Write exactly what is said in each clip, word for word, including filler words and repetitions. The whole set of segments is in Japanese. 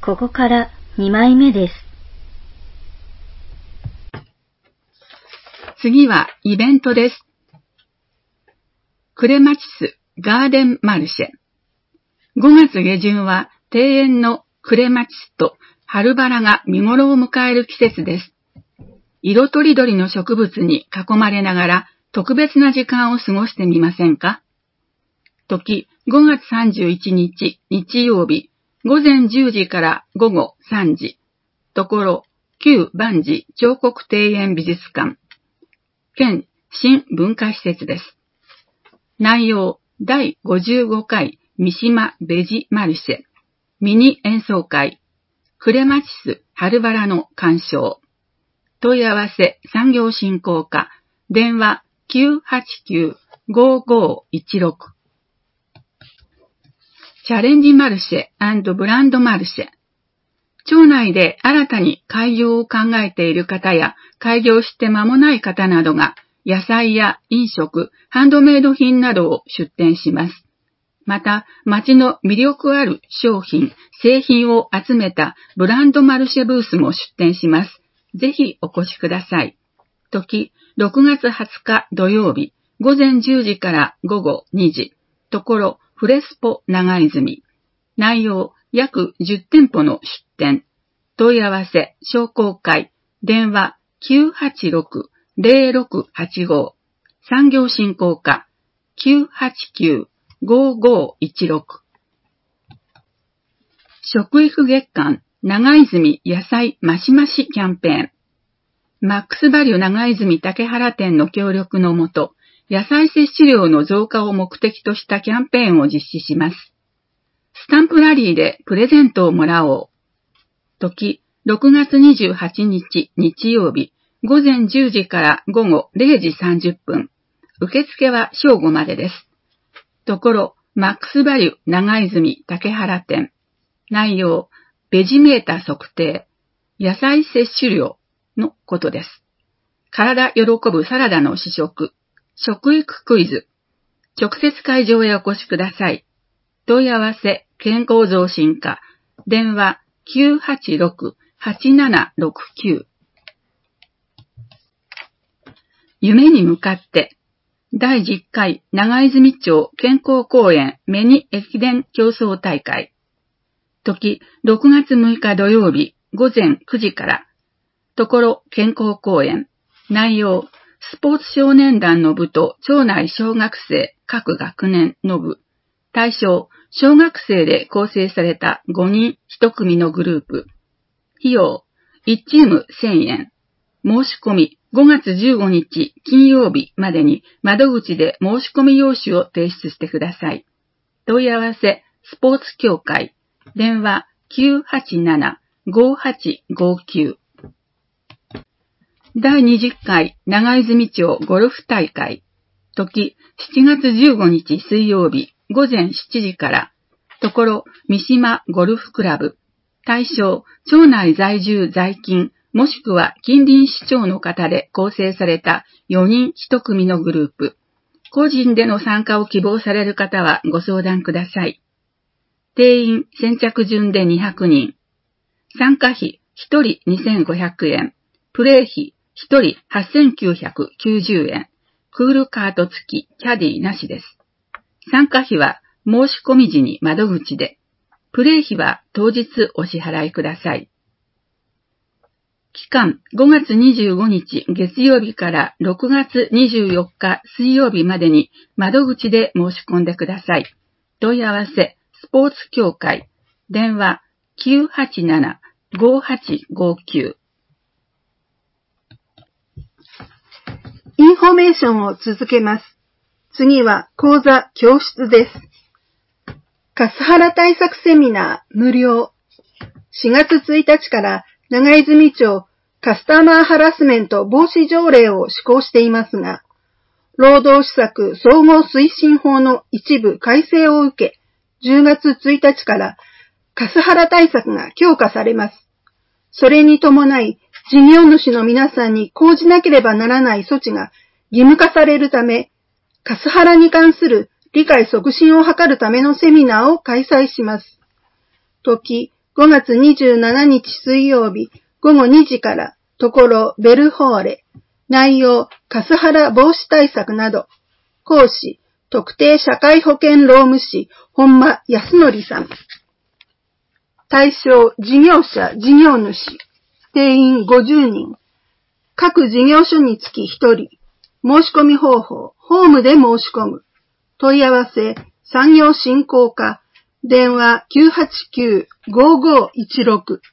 ここからにまいめです。 次はイベントです。クレマチスガーデンマルシェ。ごがつ下旬は庭園のクレマチスと春バラが見頃を迎える季節です。色とりどりの植物に囲まれながら特別な時間を過ごしてみませんか？時ごがつさんじゅういちにち日曜日、午前じゅうじから午後さんじ。ところ旧万事彫刻庭園美術館。県新文化施設です。内容だいごじゅうごかい三島ベジマルシェ。ミニ演奏会。クレマチス春バラの鑑賞。問い合わせ産業振興課。電話 きゅうはちきゅう ごーごーいちろく。チャレンジマルシェ&ブランドマルシェ。町内で新たに開業を考えている方や開業して間もない方などが野菜や飲食、ハンドメイド品などを出店します。また、町の魅力ある商品、製品を集めたブランドマルシェブースも出店します。ぜひお越しください。時、ろくがつはつか土曜日、午前じゅうじから午後にじ。ところ、フレスポ長泉。内容、約じゅってんぽの出店。問い合わせ、商工会。電話、きゅうはちろく ぜろろくはちご。産業振興課。きゅうはちきゅう ごーごーいちろく。食育月間、長泉野菜マシマシキャンペーン。マックスバリュ長泉竹原店の協力のもと、野菜摂取量の増加を目的としたキャンペーンを実施します。スタンプラリーでプレゼントをもらおう。時、ろくがつにじゅうはちにち日曜日、午前じゅうじから午後れいじさんじゅっぷん。受付は正午までです。ところ、マックスバリュ長泉竹原店。内容、ベジメータ測定、野菜摂取量のことです。体喜ぶサラダの試食、食育クイズ。直接会場へお越しください。問い合わせ、健康増進課。電話、きゅうはちろく はちななろくきゅう。夢に向かって。だいじゅっかい長泉町健康公園メニ駅伝競争大会。時、ろくがつむいか土曜日、午前くじから。ところ、健康公園。内容、スポーツ少年団の部と町内小学生各学年の部。対象、小学生で構成されたごにんいちくみのグループ。費用、いちチームせんえん。申し込み、ごがつじゅうごにち金曜日までに窓口で申し込み用紙を提出してください。問い合わせ、スポーツ協会。電話 きゅうはちなな ごーはちごーきゅう。だいにじゅっかい長泉町ゴルフ大会。時、しちがつじゅうごにち水曜日、午前しちじから。ところ、三島ゴルフクラブ。対象、町内在住在勤、もしくは近隣市町の方で構成されたよにんいちくみのグループ。個人での参加を希望される方はご相談ください。定員先着順でにひゃくにん。参加費ひとりにせんごひゃくえん。プレー費ひとりはっせんきゅうひゃくきゅうじゅうえん。クールカート付き、キャディなしです。参加費は申し込み時に窓口で。プレー費は当日お支払いください。期間ごがつにじゅうごにち月曜日からろくがつにじゅうよっか水曜日までに窓口で申し込んでください。問い合わせ、スポーツ協会。電話 きゅうはちなな ごーはちごーきゅう。 インフォメーションを続けます。次は講座教室です。カスハラ対策セミナー無料。しがつついたちから長泉町カスタマーハラスメント防止条例を施行していますが、労働施策総合推進法の一部改正を受け、じゅうがつついたちからカスハラ対策が強化されます。それに伴い、事業主の皆さんに講じなければならない措置が義務化されるため、カスハラに関する理解促進を図るためのセミナーを開催します。時、 ごがつにじゅうしちにち水曜日ごごにじから、ところベルホーレ、内容カスハラ防止対策など、講師、特定社会保険労務士、本間康則さん。対象、事業者、事業主、定員ごじゅうにん。各事業所につきひとり。申し込み方法、ホームで申し込む。問い合わせ、産業振興課、電話 きゅうはちきゅう ごごいちろく。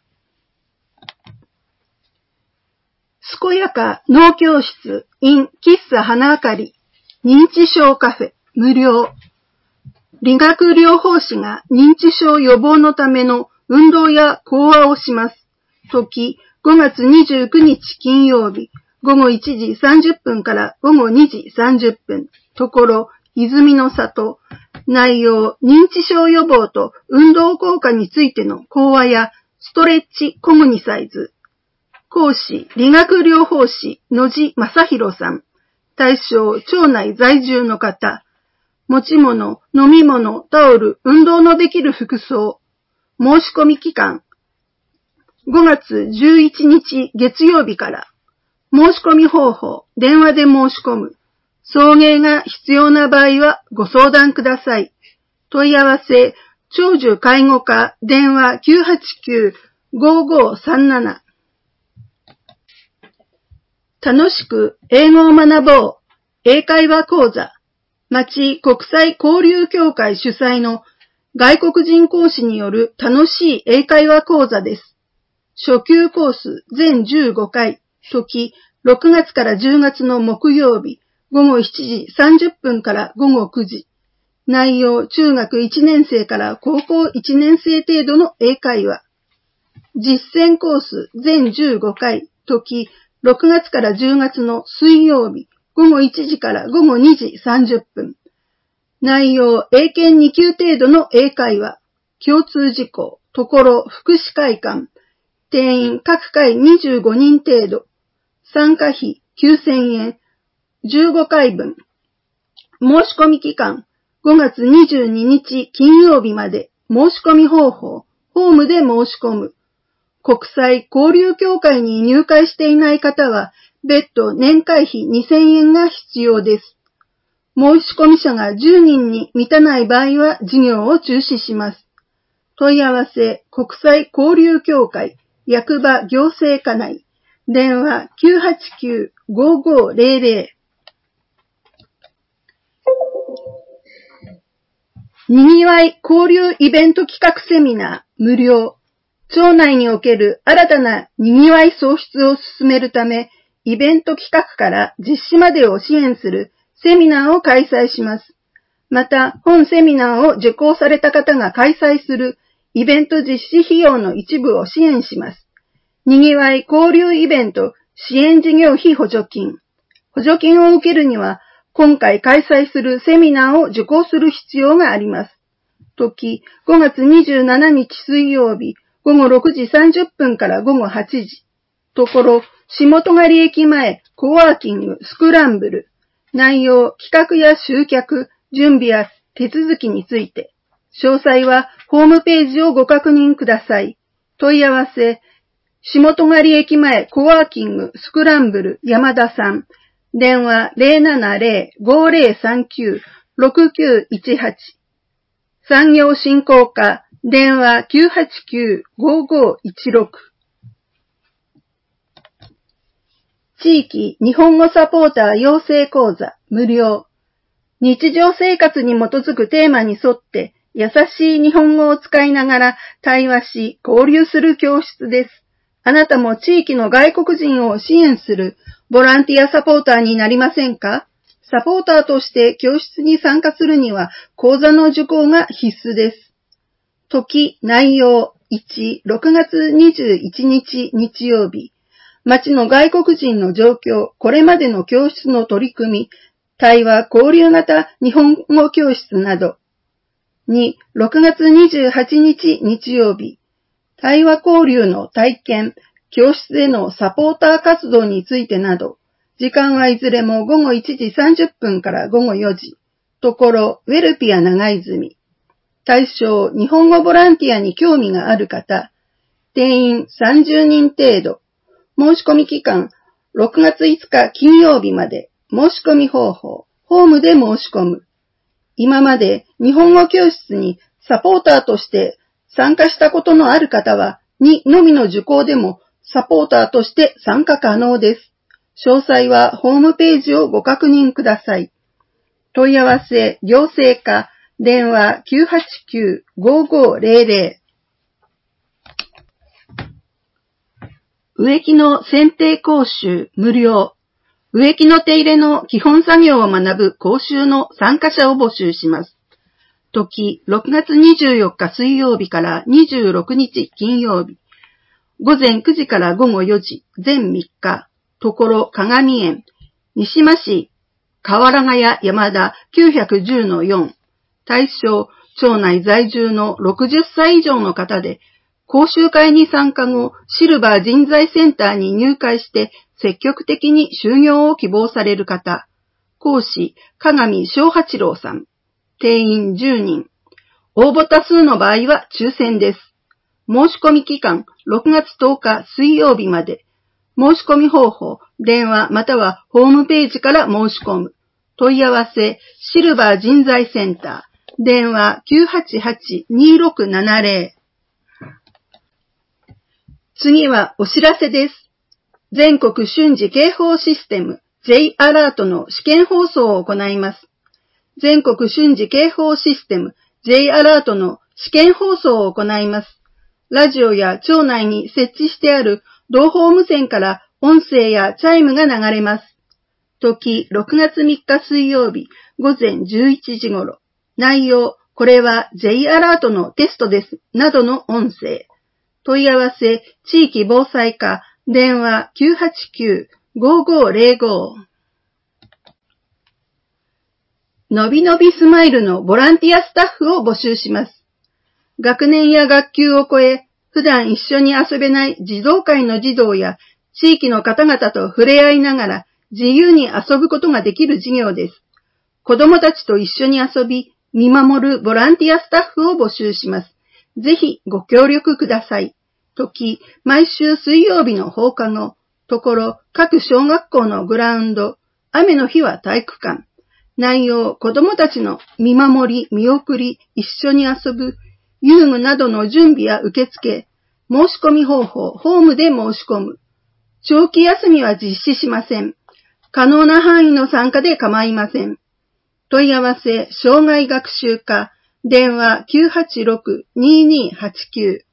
健やか農教室 in 喫茶花あかり、認知症カフェ、無料。理学療法士が認知症予防のための運動や講話をします。時、ごがつにじゅうくにち金曜日、ごごいちじさんじゅっぷんからごごにじさんじゅっぷん。ところ、泉の里。内容、認知症予防と運動効果についての講話やストレッチコグニサイズ。講師、理学療法士、野地正弘さん。対象、町内在住の方。持ち物、飲み物、タオル、運動のできる服装。申し込み期間。ごがつじゅういちにち月曜日から。申し込み方法、電話で申し込む。送迎が必要な場合はご相談ください。問い合わせ、長寿介護課、電話 きゅうはちきゅう ごごさんなな。楽しく英語を学ぼう。英会話講座。町国際交流協会主催の外国人講師による楽しい英会話講座です。初級コース全じゅうごかい。時、ろくがつからじゅうがつの木曜日、ごごしちじさんじゅっぷんからごごくじ。内容、中学いちねん生から高校いちねん生程度の英会話。実践コース全じゅうごかい。時、ろくがつからじゅうがつの水曜日、ごごいちじからごごにじさんじゅっぷん。内容、英検にきゅう程度の英会話。共通事項、ところ、福祉会館。定員各回にじゅうごにん程度。参加費きゅうせんえん。じゅうごかいぶん。申し込み期間、ごがつにじゅうににち金曜日まで。申し込み方法、ホームで申し込む。国際交流協会に入会していない方は、別途年会費にせんえんが必要です。申し込み者がじゅうにんに満たない場合は事業を中止します。問い合わせ、国際交流協会、役場行政課内、電話 きゅうはちきゅう ごごぜろぜろ。にぎわい交流イベント企画セミナー、無料。町内における新たなにぎわい創出を進めるため、イベント企画から実施までを支援するセミナーを開催します。また、本セミナーを受講された方が開催するイベント実施費用の一部を支援します。にぎわい交流イベント支援事業費補助金。補助金を受けるには、今回開催するセミナーを受講する必要があります。時、ごがつにじゅうしちにち水曜日、ごごろくじさんじゅっぷんからごごはちじ。ところ、下戸狩駅前コワーキングスクランブル。内容、企画や集客、準備や手続きについて。詳細はホームページをご確認ください。問い合わせ、下戸狩駅前コワーキングスクランブル山田さん。電話 ゼロななゼロ ごゼロさんきゅう ろくきゅういちはち。産業振興課、電話 きゅうはちきゅう ごごいちろく。地域日本語サポーター養成講座無料。日常生活に基づくテーマに沿って優しい日本語を使いながら対話し交流する教室です。あなたも地域の外国人を支援するボランティアサポーターになりませんか？サポーターとして教室に参加するには講座の受講が必須です。時、内容いち、ろくがつにじゅういちにち日曜日。町の外国人の状況、これまでの教室の取り組み、対話交流型日本語教室など。に、ろくがつにじゅうはちにち日曜日。対話交流の体験、教室でのサポーター活動についてなど。時間はいずれもごごいちじさんじゅっぷんからごごよじ。ところ、ウェルピア長泉。対象、日本語ボランティアに興味がある方。 定員さんじゅうにん程度。申し込み期間、ろくがついつか金曜日まで。申し込み方法、ホームで申し込む。今まで日本語教室にサポーターとして参加したことのある方は、にのみの受講でもサポーターとして参加可能です。詳細はホームページをご確認ください。問い合わせ、行政課、電話 きゅうはちきゅう ごーごーぜろぜろ。植木の剪定講習無料。植木の手入れの基本作業を学ぶ講習の参加者を募集します。時、ろくがつにじゅうよっか水曜日からにじゅうろくにち金曜日。午前くじから午後よじ、全みっか。ところ鏡園、西間市、河原ヶ谷山田 きゅういちゼロのよん。対象、町内在住のろくじゅっさい以上の方で、講習会に参加後、シルバー人材センターに入会して積極的に就業を希望される方。講師、鏡正八郎さん。定員じゅうにん。応募多数の場合は抽選です。申し込み期間、ろくがつとおか水曜日まで。申し込み方法、電話またはホームページから申し込む。問い合わせ、シルバー人材センター。電話 きゅうはちはち にーろくななぜろ。次はお知らせです。全国瞬時警報システム J アラートの試験放送を行います。全国瞬時警報システム J アラートの試験放送を行います。ラジオや町内に設置してある同ホーム線から音声やチャイムが流れます。時、ろくがつみっか水曜日午前じゅういちじ頃。内容、これは J アラートのテストです。などの音声。問い合わせ、地域防災課、電話 きゅうはちきゅう ごーごーぜろご。のびのびスマイルのボランティアスタッフを募集します。学年や学級を超え、普段一緒に遊べない児童会の児童や地域の方々と触れ合いながら自由に遊ぶことができる事業です。子供たちと一緒に遊び、見守るボランティアスタッフを募集します。ぜひご協力ください。時、毎週水曜日の放課後。ところ、各小学校のグラウンド。雨の日は体育館。内容、子供たちの見守り、見送り、一緒に遊ぶ、遊具などの準備や受付。申し込み方法、ホームで申し込む。長期休みは実施しません。可能な範囲の参加で構いません。問い合わせ、障害学習課、電話 きゅうはちろく にーにーはちきゅう。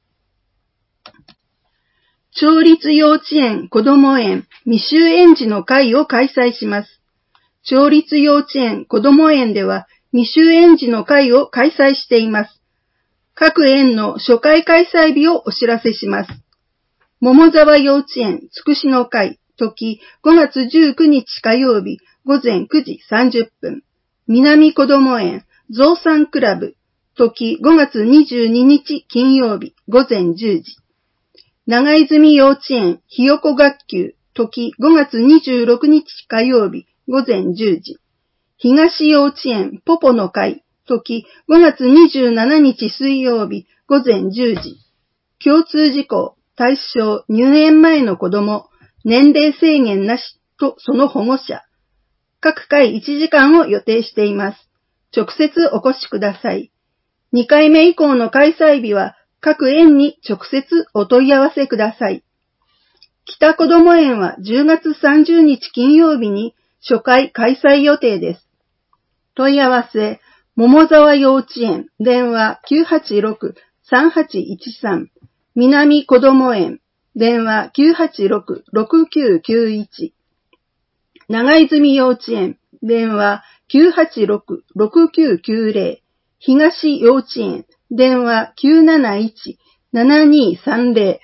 町立幼稚園子ども園未就園児の会を開催します。町立幼稚園子ども園では未就園児の会を開催しています。各園の初回開催日をお知らせします。桃沢幼稚園つくしの会、時ごがつじゅうくにち火曜日午前くじさんじゅっぷん。南こども園ゾウさんクラブ、時ごがつにじゅうににち金曜日午前じゅうじ。長泉幼稚園ひよこ学級、時ごがつにじゅうろくにち火曜日午前じゅうじ。東幼稚園ポポの会、時ごがつにじゅうしちにち水曜日午前じゅうじ。共通事項、対象入園前の子供、年齢制限なしとその保護者。各回いちじかんを予定しています。直接お越しください。にかいめ以降の開催日は各園に直接お問い合わせください。北こども園はじゅうがつさんじゅうにち金曜日に初回開催予定です。問い合わせ、桃沢幼稚園、電話 きゅうはちろく さんはちいちさん、南こども園、電話 きゅうはちろく ろくきゅうきゅういち、長泉幼稚園、電話 きゅうはちろく ろくきゅうきゅうぜろ、東幼稚園、電話 きゅうなないち ななにさんぜ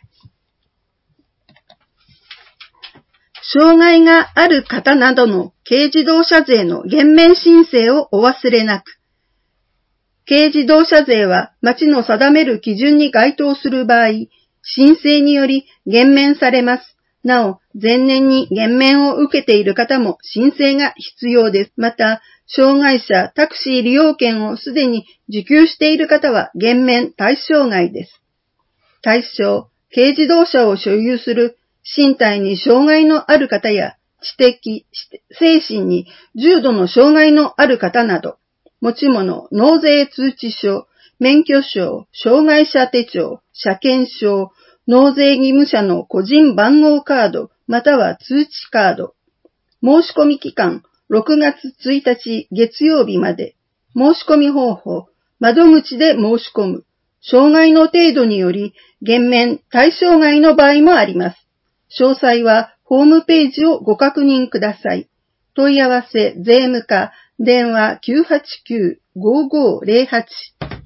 ろ。障害がある方などの軽自動車税の減免申請をお忘れなく。軽自動車税は町の定める基準に該当する場合、申請により減免されます。なお、前年に減免を受けている方も申請が必要です。また、障害者タクシー利用券をすでに受給している方は減免対象外です。対象、 軽自動車を所有する身体に障害のある方や知的、精神に重度の障害のある方など、持ち物、納税通知書、免許証、障害者手帳、車検証、納税義務者の個人番号カード、または通知カード。申し込み期間、ろくがつついたち月曜日まで。申し込み方法、窓口で申し込む。障害の程度により、減免、対象外の場合もあります。詳細は、ホームページをご確認ください。問い合わせ、税務課、電話 きゅうはちきゅう ごーごーぜろはち。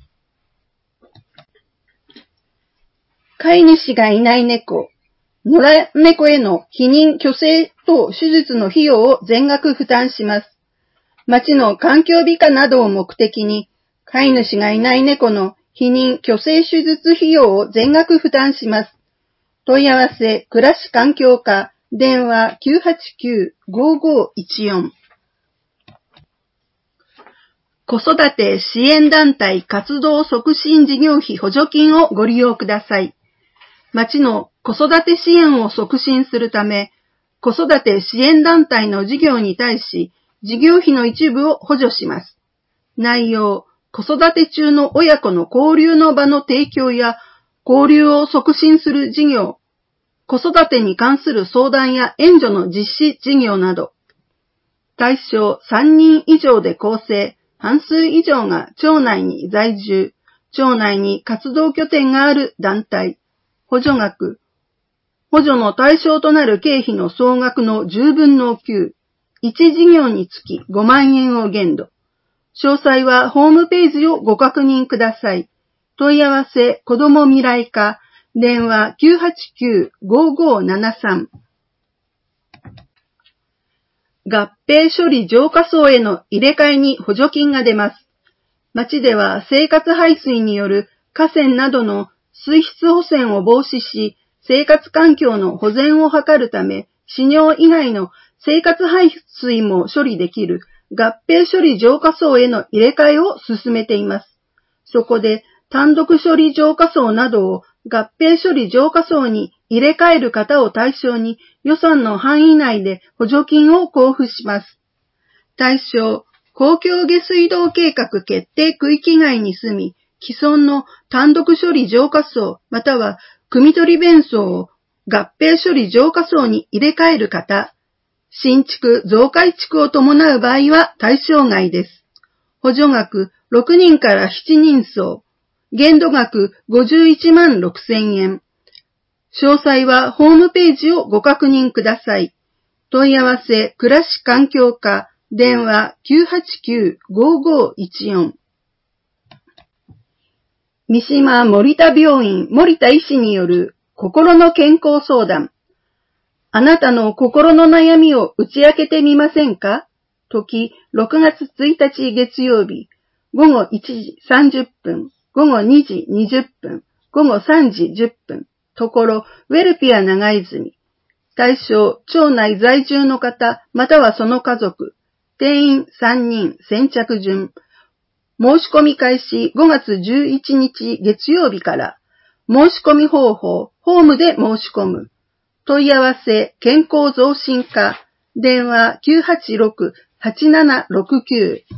飼い主がいない猫、野良猫への避妊、去勢等手術の費用を全額負担します。町の環境美化などを目的に、飼い主がいない猫の避妊、去勢手術費用を全額負担します。問い合わせ、暮らし環境課、電話 きゅうはちきゅう ごーごーいちよん。子育て支援団体活動促進事業費補助金をご利用ください。町の子育て支援を促進するため、子育て支援団体の事業に対し、事業費の一部を補助します。内容、子育て中の親子の交流の場の提供や、交流を促進する事業、子育てに関する相談や援助の実施事業など。対象さんにん以上で構成、半数以上が町内に在住、町内に活動拠点がある団体。補助額。補助の対象となる経費の総額のじゅうぶんのきゅう。いち事業につきごまんえんを限度。詳細はホームページをご確認ください。問い合わせ、子ども未来課。電話 きゅうはちきゅう ごーごーななさん。合併処理浄化槽への入れ替えに補助金が出ます。町では生活排水による河川などの水質汚染を防止し、生活環境の保全を図るため、飼料以外の生活排水も処理できる合併処理浄化槽への入れ替えを進めています。そこで単独処理浄化槽などを合併処理浄化槽に入れ替える方を対象に予算の範囲内で補助金を交付します。対象、公共下水道計画決定区域外に住み、既存の単独処理浄化槽または汲み取り弁槽を合併処理浄化槽に入れ替える方、新築、増改築を伴う場合は対象外です。補助額ろくにんからしちにん層、限度額ごじゅういちまんろくせんえん。詳細はホームページをご確認ください。問い合わせ、暮らし環境課、電話 きゅうはちきゅう ごーごーいちよん。三島森田病院森田医師による心の健康相談。あなたの心の悩みを打ち明けてみませんか？時、ろくがつついたち月曜日、ごごいちじさんじゅっぷん、ごごにじにじゅっぷん、ごごさんじじゅっぷん。ところ、ウェルピア長泉。対象、町内在住の方、またはその家族。定員さんにん、先着順。申し込み開始ごがつじゅういちにち月曜日から。申し込み方法、ホームで申し込む。問い合わせ、健康増進課。電話 きゅうはちろく はちななろくきゅう。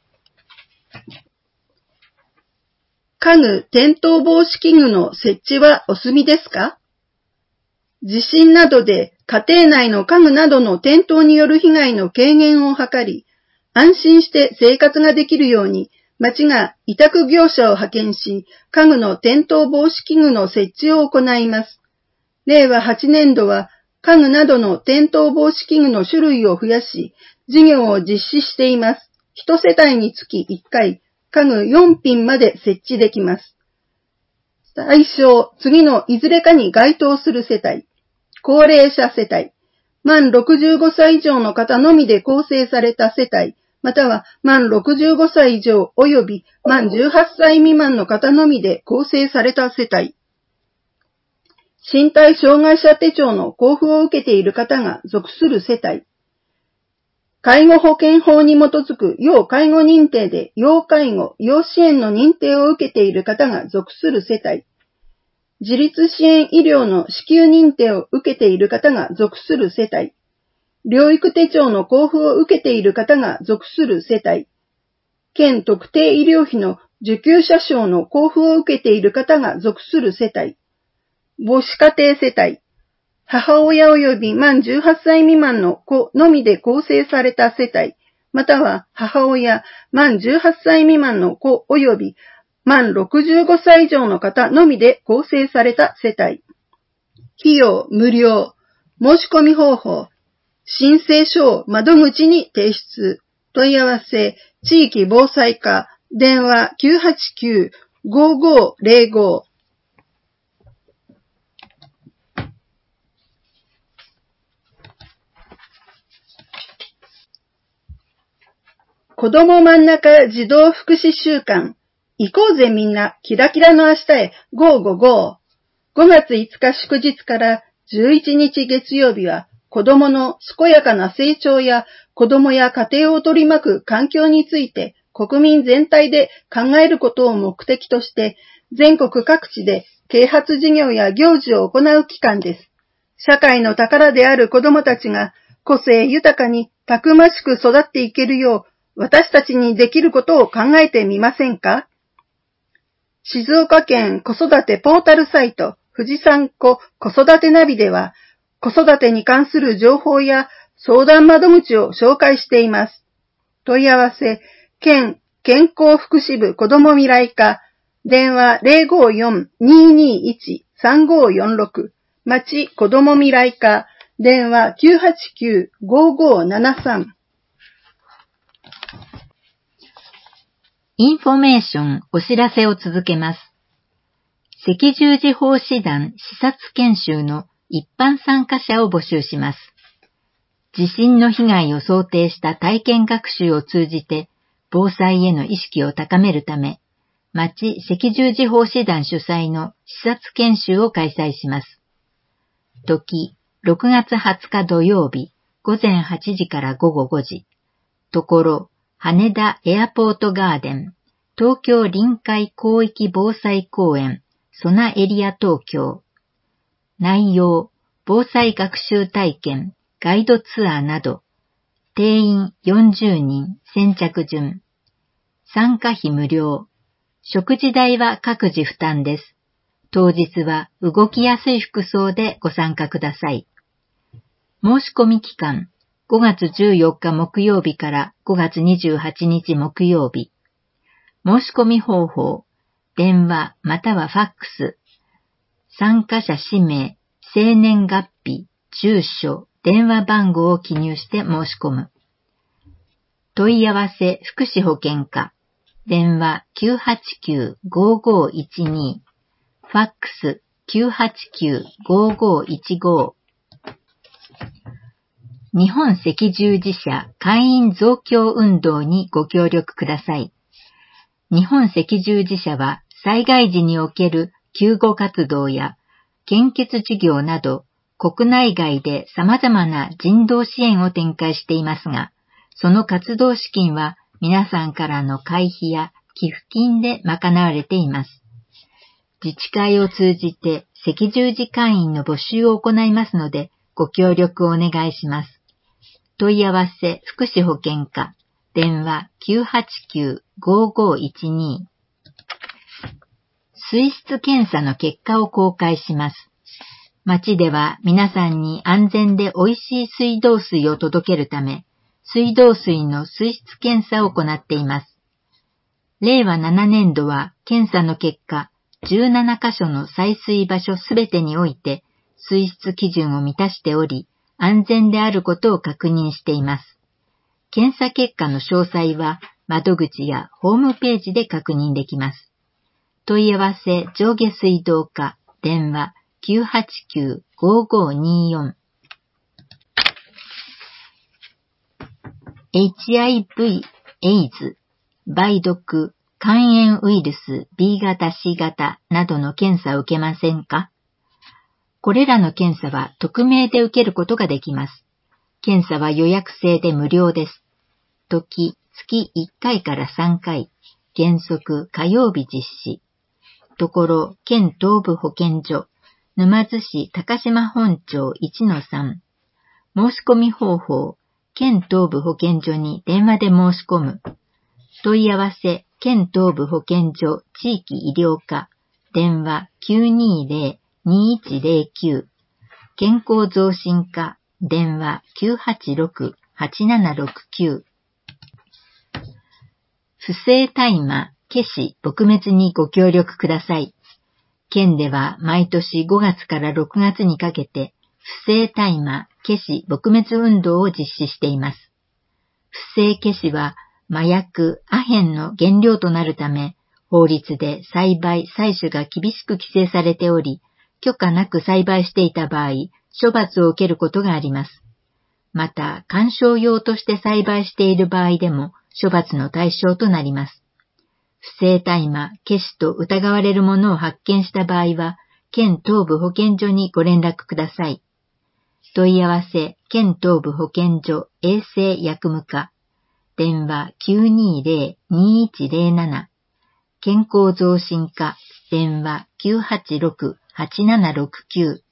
家具転倒防止器具の設置はお済みですか？地震などで家庭内の家具などの転倒による被害の軽減を図り、安心して生活ができるように、町が委託業者を派遣し、家具の転倒防止器具の設置を行います。れいわはちねんどは家具などの転倒防止器具の種類を増やし、事業を実施しています。一世帯につきいっかい、家具よんぴんまで設置できます。対象、次のいずれかに該当する世帯。高齢者世帯。満ろくじゅうごさい以上の方のみで構成された世帯。または満ろくじゅうごさい以上及び満じゅうはっさい未満の方のみで構成された世帯。身体障害者手帳の交付を受けている方が属する世帯。介護保険法に基づく要介護認定で要介護、要支援の認定を受けている方が属する世帯。 自立支援医療の支給認定を受けている方が属する世帯、療育手帳の交付を受けている方が属する世帯、県特定医療費の受給者証の交付を受けている方が属する世帯、母子家庭世帯、母親及び満じゅうはっさい未満の子のみで構成された世帯、または母親、満じゅうはっさい未満の子及び満ろくじゅうごさい以上の方のみで構成された世帯。費用無料、申し込み方法、申請書を窓口に提出、問い合わせ、地域防災課、電話 きゅうはちきゅう ごーごーぜろご。子ども真ん中児童福祉週間。行こうぜみんな、キラキラの明日へ、ゴーゴーゴー。ごがついつか祝日からじゅういちにち月曜日は、子どもの健やかな成長や子どもや家庭を取り巻く環境について国民全体で考えることを目的として、全国各地で啓発事業や行事を行う期間です。社会の宝である子どもたちが個性豊かにたくましく育っていけるよう、私たちにできることを考えてみませんか？静岡県子育てポータルサイト富士山子子育てナビでは、子育てに関する情報や相談窓口を紹介しています。問い合わせ、県健康福祉部子ども未来課、電話 ゼロごーよん にーにーいち さんごーよんろく、町子ども未来課、電話 きゅうはちきゅう ごーごーななさん。 インフォメーションお知らせを続けます。赤十字奉仕団視察研修の一般参加者を募集します。地震の被害を想定した体験学習を通じて防災への意識を高めるため、町赤十字奉仕団主催の視察研修を開催します。時、ろくがつはつか土曜日、午前はちじから午後ごじ。ところ、羽田エアポートガーデン、東京臨海広域防災公園、ソナエリア東京。内容、防災学習体験、ガイドツアーなど、定員よんじゅうにん、先着順。参加費無料。食事代は各自負担です。当日は動きやすい服装でご参加ください。申し込み期間、ごがつじゅうよっか木曜日からごがつにじゅうはちにち木曜日。申し込み方法、電話またはファックス。参加者氏名、生年月日、住所、電話番号を記入して申し込む。問い合わせ福祉保健課、電話 きゅうはちきゅう ごーごーいちに、ファックス きゅうはちきゅう ごーごーいちご。日本赤十字社会員増強運動にご協力ください。日本赤十字社は災害時における救護活動や献血事業など国内外で様々な人道支援を展開していますが、その活動資金は皆さんからの会費や寄付金で賄われています。自治会を通じて赤十字会員の募集を行いますのでご協力をお願いします。問い合わせ福祉保健課、電話 きゅうはちきゅう ごーごーいちに。水質検査の結果を公開します。町では皆さんに安全で美味しい水道水を届けるため、水道水の水質検査を行っています。れいわななねんどは検査の結果、じゅうななかしょの採水場所すべてにおいて水質基準を満たしており、安全であることを確認しています。検査結果の詳細は窓口やホームページで確認できます。問い合わせ上下水道課、電話 きゅうはちきゅう ごーごーにーよん。エイチアイブイ、エイズ、梅毒、肝炎ウイルス ビーがた、シーがたなどの検査を受けませんか？これらの検査は匿名で受けることができます。検査は予約制で無料です。時、月いっかいからさんかい、原則火曜日実施。 ところ、県東部保健所、沼津市高島本町 いちのさん。申し込み方法、県東部保健所に電話で申し込む。問い合わせ、県東部保健所地域医療課、電話 きゅうにーぜろ にーいちぜろきゅう。健康増進課、電話 きゅうはちろく はちななろくきゅう。不正大麻、消し、撲滅にご協力ください。県では毎年ごがつからろくがつにかけて、不正大麻、消し、撲滅運動を実施しています。不正消しは麻薬、アヘンの原料となるため、法律で栽培、採取が厳しく規制されており、許可なく栽培していた場合、処罰を受けることがあります。また、観賞用として栽培している場合でも、処罰の対象となります。不正大麻、消しと疑われるものを発見した場合は、県東部保健所にご連絡ください。問い合わせ、県東部保健所衛生薬務課、電話 きゅうにーぜろ にーいちぜろなな、健康増進課、電話 きゅうはちろく はちななろくきゅう。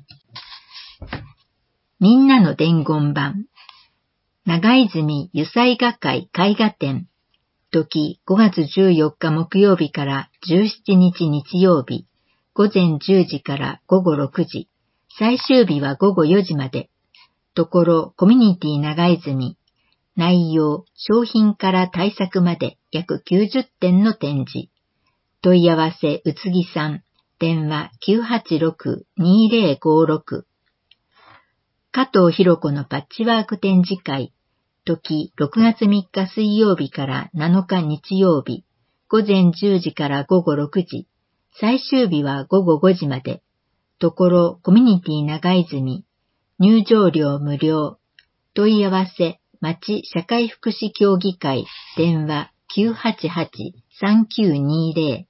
みんなの伝言板、長泉油彩画会絵画展、時ごがつじゅうよっか木曜日からじゅうしちにち日曜日、午前じゅうじから午後ろくじ、最終日は午後よじまで、ところコミュニティ長泉、内容、商品から対策まで約きゅうじゅってんの展示。問い合わせ、うつぎさん、電話 きゅうはちろく にーぜろごろく。加藤博子のパッチワーク展示会、時ろくがつみっか水曜日からなのか日曜日、午前じゅうじから午後ろくじ、最終日は午後ごじまで、ところコミュニティ長泉、入場料無料、問い合わせ、町社会福祉協議会、電話 きゅうはちはち さんきゅうにーぜろ。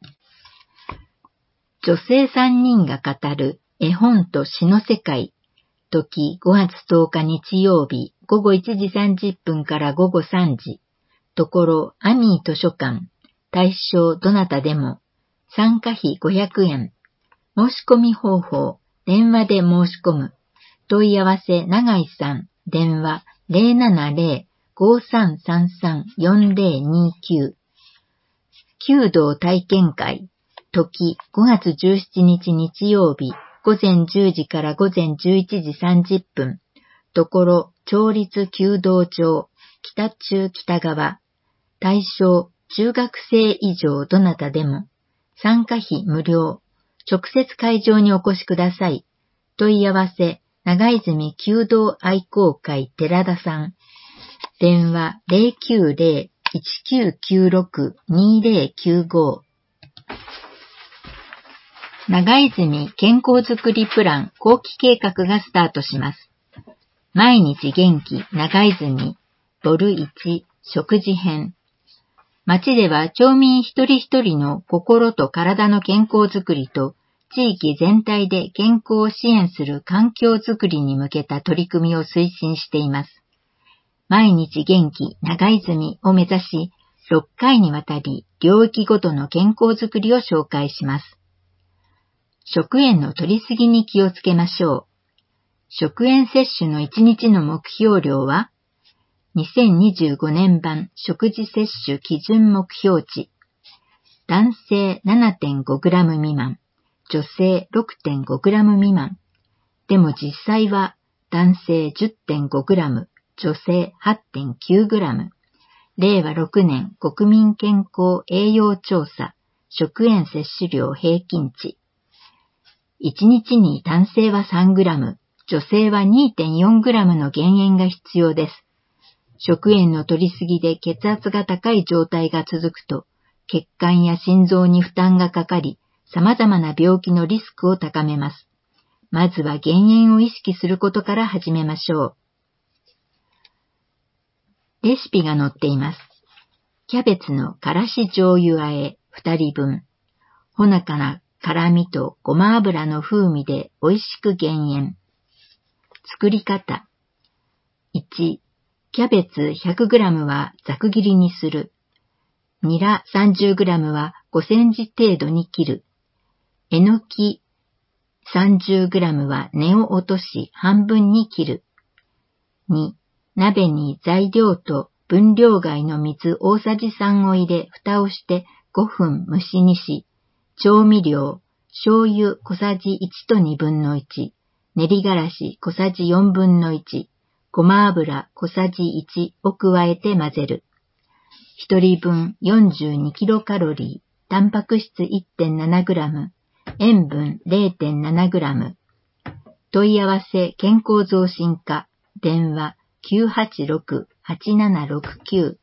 女性さんにんが語る絵本と詩の世界、時ごがつとおか日曜日、午後いちじさんじゅっぷんから午後さんじ、ところアミー図書館、対象どなたでも、参加費ごひゃくえん、申し込み方法、電話で申し込む、問い合わせ永井さん、電話 ぜろななぜろ ごさんさんさん よんぜろにきゅう。弓道体験会、時ごがつじゅうしちにち日曜日、午前じゅうじから午前じゅういちじさんじゅっぷん、ところ町立弓道場、北中北側、対象中学生以上どなたでも、参加費無料、直接会場にお越しください。問い合わせ、長泉弓道愛好会寺田さん。電話 ぜろきゅうぜろ いちきゅうきゅうろく にーぜろきゅうご。長泉健康づくりプラン後期計画がスタートします。毎日元気長泉ボルいち食事編。町では町民一人一人の心と体の健康づくりと地域全体で健康を支援する環境づくりに向けた取り組みを推進しています。毎日元気長泉を目指し、ろっかいにわたり領域ごとの健康づくりを紹介します。食塩の摂りすぎに気をつけましょう。食塩摂取のいちにちの目標量は、にせんにじゅうごねん版食事摂取基準目標値。男性 ななてんごグラム 未満、女性 ろくてんごグラム 未満。でも実際は男性 じゅってんごグラム、女性 はちてんきゅうグラム。れいわろくねん国民健康栄養調査食塩摂取量平均値。いちにちに男性はさんグラム、女性は にてんよんグラムの減塩が必要です。食塩の摂りすぎで血圧が高い状態が続くと、血管や心臓に負担がかかり、様々な病気のリスクを高めます。まずは減塩を意識することから始めましょう。レシピが載っています。キャベツのからし醤油和えふたりぶん。ほのかな辛味とごま油の風味で美味しく減塩。作り方。いち、キャベツ ひゃくグラム はざく切りにする。ニラ さんじゅうグラム はごセンチ程度に切る。えのき さんじゅうグラム は根を落とし半分に切る。に、鍋に材料と分量外の水大さじさんを入れ、蓋をしてごふん蒸し煮し、調味料、醤油小さじいちとにぶんのいち、練りがらし小さじよんぶんのいち、ごま油小さじいちを加えて混ぜる。ひとりぶん よんじゅうにキロカロリー、タンパク質 いってんななグラム、塩分 れいてんななグラム。問い合わせ健康増進課、電話 きゅうはちろく はちななろくきゅう。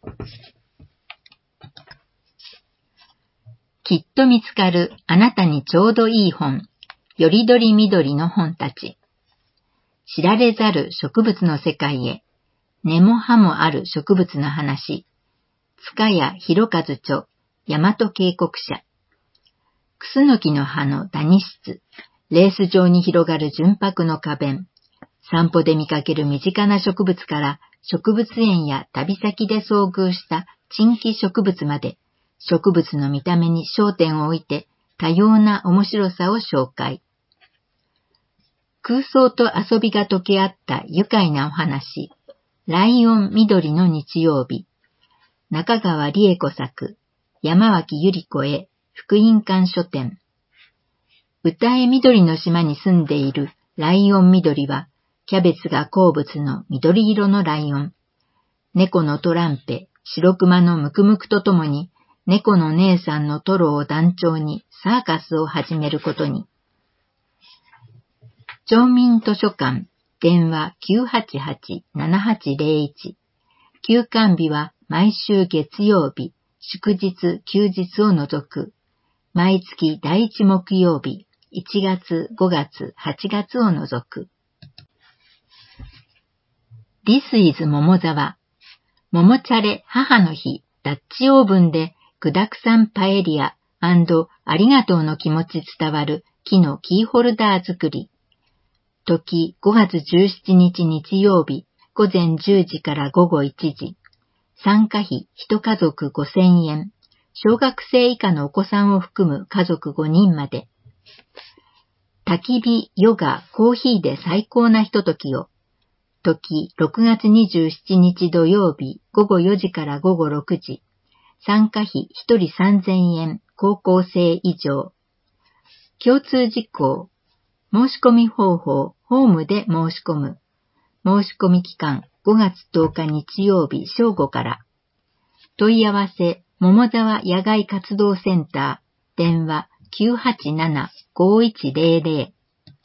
きっと見つかるあなたにちょうどいい本、よりどりみどりの本たち。知られざる植物の世界へ、根も葉もある植物の話。塚谷博和著、大和渓谷社。クスノキの葉のダニ室、レース状に広がる純白の花弁。散歩で見かける身近な植物から植物園や旅先で遭遇した珍奇植物まで、植物の見た目に焦点を置いて多様な面白さを紹介。空想と遊びが溶け合った愉快なお話。ライオン緑の日曜日。中川理恵子作、山脇百合子へ福音館書店。歌え緑の島に住んでいるライオン緑は、キャベツが好物の緑色のライオン。猫のトランペ、白熊のムクムクとともに、猫の姉さんのトロを団長にサーカスを始めることに。町民図書館、電話 きゅうはちはち ななはちゼロいち。休館日は毎週月曜日、祝日、休日を除く。毎月第一木曜日、いちがつ、ごがつ、はちがつを除く。This is 桃沢。桃チャレ母の日、ダッチオーブンで具沢山パエリア&ありがとうの気持ち伝わる木のキーホルダー作り。時ごがつじゅうしちにち日曜日、午前じゅうじから午後いちじ。参加費一家族ごせんえん。小学生以下のお子さんを含む家族ごにんまで。焚き火、ヨガ、コーヒーで最高なひとときを。時ろくがつにじゅうしちにち土曜日、午後よじから午後ろくじ。参加費ひとりさんぜんえん、高校生以上。共通事項。申し込み方法、ホームで申し込む。申し込み期間、ごがつとおか日曜日正午から。問い合わせ、桃沢野外活動センター、電話 きゅうはちなな ごいちゼロゼロ。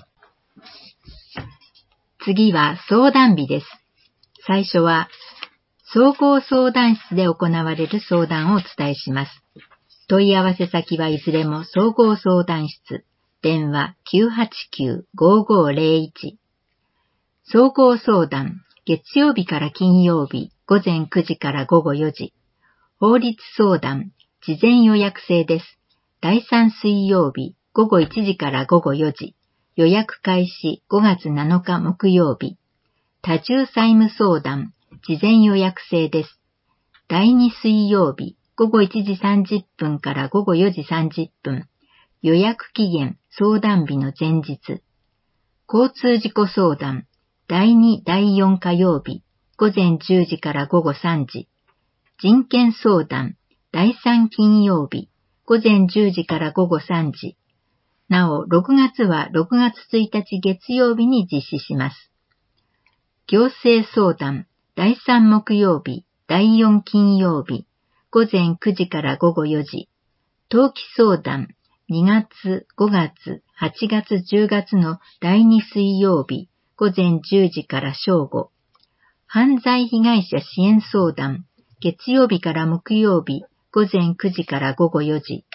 次は相談日です。最初は、総合相談室で行われる相談をお伝えします。問い合わせ先はいずれも総合相談室、電話 きゅうはちきゅう ごごゼロいち。総合相談、月曜日から金曜日、午前くじから午後よじ。法律相談、事前予約制です。だいさん水曜日、午後いちじから午後よじ。予約開始ごがつなのか木曜日。多重債務相談、事前予約制です。だいに水曜日、午後いちじさんじゅっぷんから午後よじさんじゅっぷん。予約期限、相談日の前日。交通事故相談、だいに、だいよん火曜日、午前じゅうじから午後さんじ。人権相談、だいさん金曜日、午前じゅうじから午後さんじ。なお、ろくがつはろくがつついたち月曜日に実施します。行政相談、だいさん木曜日、だいよん金曜日、午前くじから午後よじ。登記相談、にがつ、ごがつ、はちがつ、じゅうがつのだいに水曜日、午前じゅうじから正午。犯罪被害者支援相談、月曜日から木曜日、午前くじから午後よじ。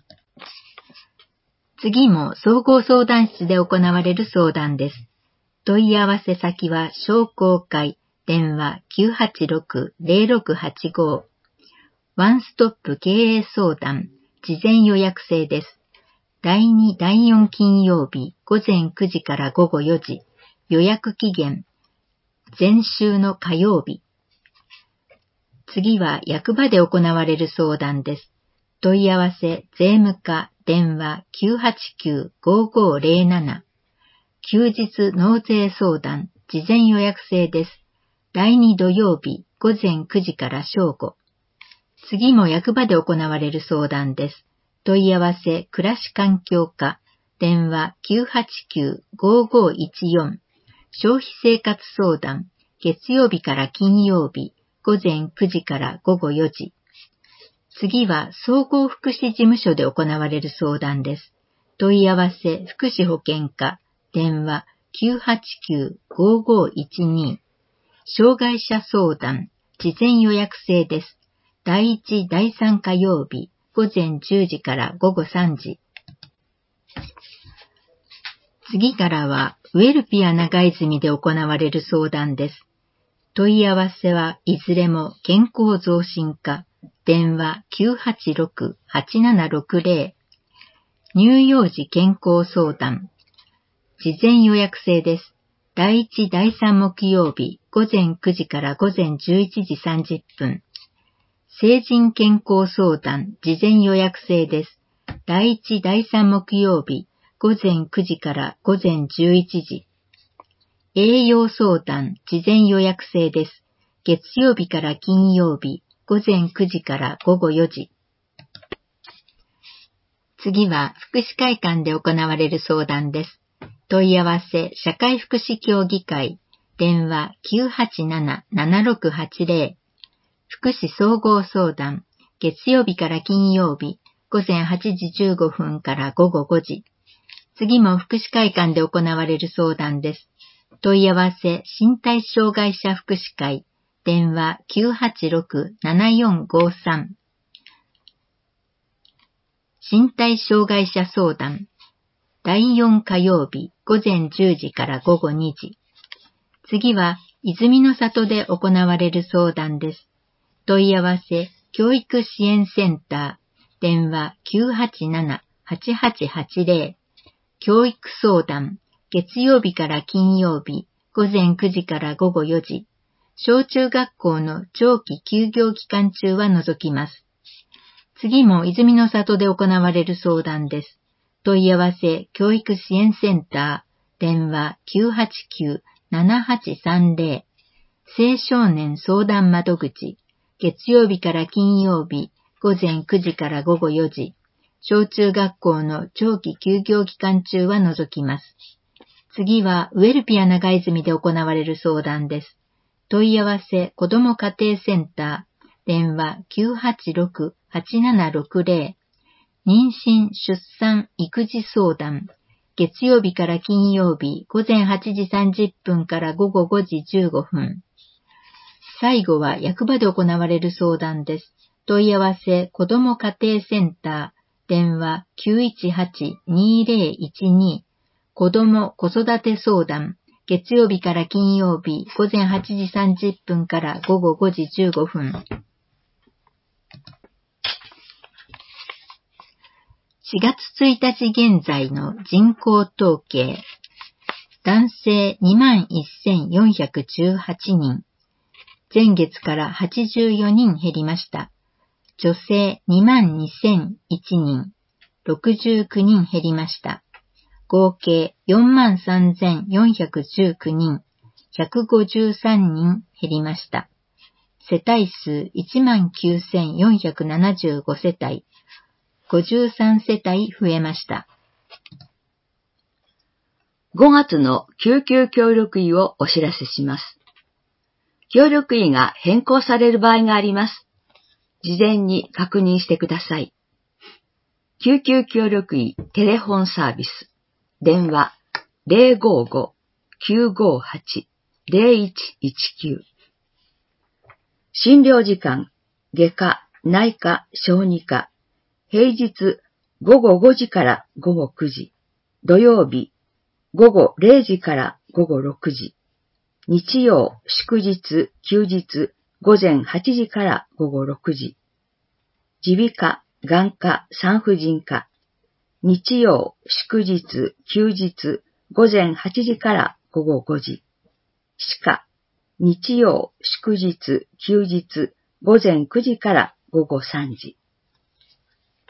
次も総合相談室で行われる相談です。問い合わせ先は商工会、電話 きゅうはちろく ゼロろくはちご。ワンストップ経営相談、事前予約制です。だいに、だいよん金曜日、午前くじから午後よじ。予約期限、前週の火曜日。次は役場で行われる相談です。 問い合わせ税務課電話 きゅうはちきゅう ごーごーぜろなな。休日納税相談事前予約制です。だいに土曜日午前くじから正午。次も役場で行われる相談です。問い合わせ暮らし環境課電話 きゅうはちきゅう ごーごーいちよん。消費生活相談月曜日から金曜日午前くじから午後よじ。次は総合福祉事務所で行われる相談です。問い合わせ福祉保健課電話 きゅうはちきゅう ごーごーいちに。障害者相談事前予約制です。だいいち、だいさん火曜日午前じゅうじから午後さんじ。次からはウェルピア長泉で行われる相談です。問い合わせはいずれも健康増進課電話 きゅうはちろく はちななろくぜろ。乳幼児健康相談事前予約制です。だいいち、だいさん木曜日午前くじから午前じゅういちじさんじゅっぷん。成人健康相談事前予約制です。だいいち、だいさん木曜日午前くじから午前じゅういちじ。栄養相談事前予約制です。月曜日から金曜日午前くじから午後よじ。次は福祉会館で行われる相談です。問い合わせ社会福祉協議会電話 きゅうはちなな ななろくはちぜろ。福祉総合相談月曜日から金曜日午前はちじじゅうごふんから午後ごじ。次も福祉会館で行われる相談です。問い合わせ身体障害者福祉会電話 きゅうはちろく ななよんごさん。身体障害者相談だいよん火曜日午前じゅうじから午後にじ。次は泉の里で行われる相談です。問い合わせ教育支援センター電話 きゅうはちなな はちはちはちぜろ。教育相談月曜日から金曜日午前くじから午後よじ。小中学校の長期休業期間中は除きます。次も泉の里で行われる相談です。問い合わせ教育支援センター電話 きゅうはちきゅう ななはちさんぜろ。青少年相談窓口月曜日から金曜日午前くじから午後よじ。小中学校の長期休業期間中は除きます。次はウェルピア長泉で行われる相談です。問い合わせ子ども家庭センター電話 きゅうはちろく はちななろくぜろ。妊娠・出産・育児相談月曜日から金曜日午前はちじさんじゅっぷんから午後ごじじゅうごふん。最後は役場で行われる相談です。問い合わせ子ども家庭センター電話 きゅういちはち にぜろいちに。子ども子育て相談月曜日から金曜日午前はちじさんじゅっぷんから午後ごじじゅうごふん。しがつついたち現在の人口統計。男性 にまんせんよんひゃくじゅうはちにん。前月からはちじゅうよにん減りました。女性 にまんにせんいちにん。ろくじゅうきゅうにん減りました。合計 よんまんさんぜんよんひゃくじゅうきゅうにん。ひゃくごじゅうさんにん減りました。世帯数 いちまんきゅうせんよんひゃくななじゅうご世帯。ごじゅうさん世帯増えました。 ごがつの救急協力医をお知らせします。協力医が変更される場合があります。事前に確認してください。救急協力医テレフォンサービス。電話 ゼロごご きゅうごはち ゼロいちいちきゅう。診療時間、外科、内科、小児科。平日ごごごじからごごくじ。土曜日ごごれいじからごごろくじ。日曜、祝日、休日、午前はちじからごごろくじ。耳鼻科、眼科、産婦人科。日曜、祝日、休日、午前はちじからごごごじ。歯科、日曜、祝日、休日、午前くじからごごさんじ。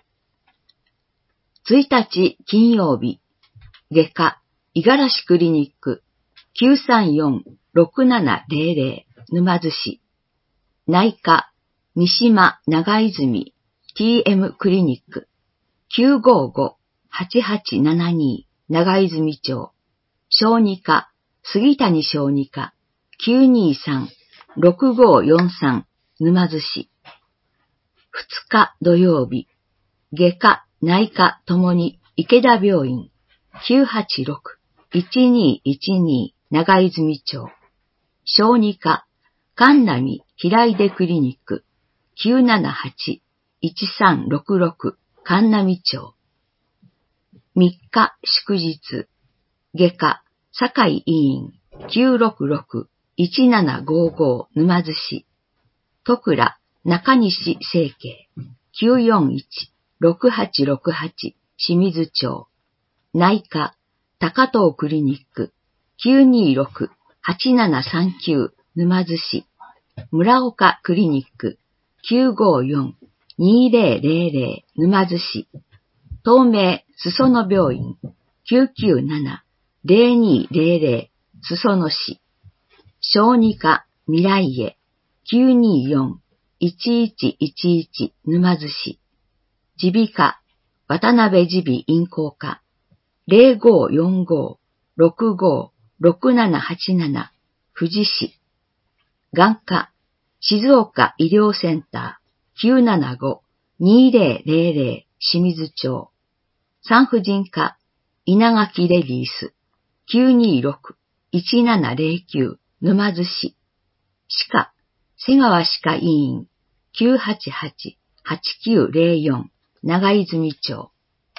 ついたち金曜日、外科、五十嵐クリニック、きゅうさんよん ろくななゼロゼロ沼津市。内科、三島長泉 ティーエム クリニック、きゅうごご はちはちななに長泉町。小児科、杉谷小児科、きゅうにさん ろくごよんさん沼津市。ふつか土曜日、外科、内科ともに池田病院、きゅうはちろく いちにいちに長泉町。小児科、神波平出クリニック、きゅうななはち いちさんろくろく神波町。みっか祝日、外科、堺医院、きゅうろくろく いちななごご沼津市。戸倉、中西整形、きゅうよんいち ろくはちろくはち清水町。内科、高東クリニック、きゅうにろく はちななさんきゅう沼津市。村岡クリニック、きゅうごよん にぜろぜろぜろ沼津市。東名裾野病院、きゅうきゅうなな ゼロにゼロゼロ裾野市。小児科未来へ、きゅうによん いちいちいちいち沼津市。耳鼻科、渡辺耳鼻咽喉科、ゼロごよんご ろくご ろくななはちなな富士市。眼科、静岡医療センター、きゅうななご にぜろぜろぜろ清水町。産婦人科、稲垣レディース、きゅうにろく いちななゼロきゅう沼津市。歯科、瀬川歯科医院、きゅうはちはち はちきゅうゼロよん長泉町。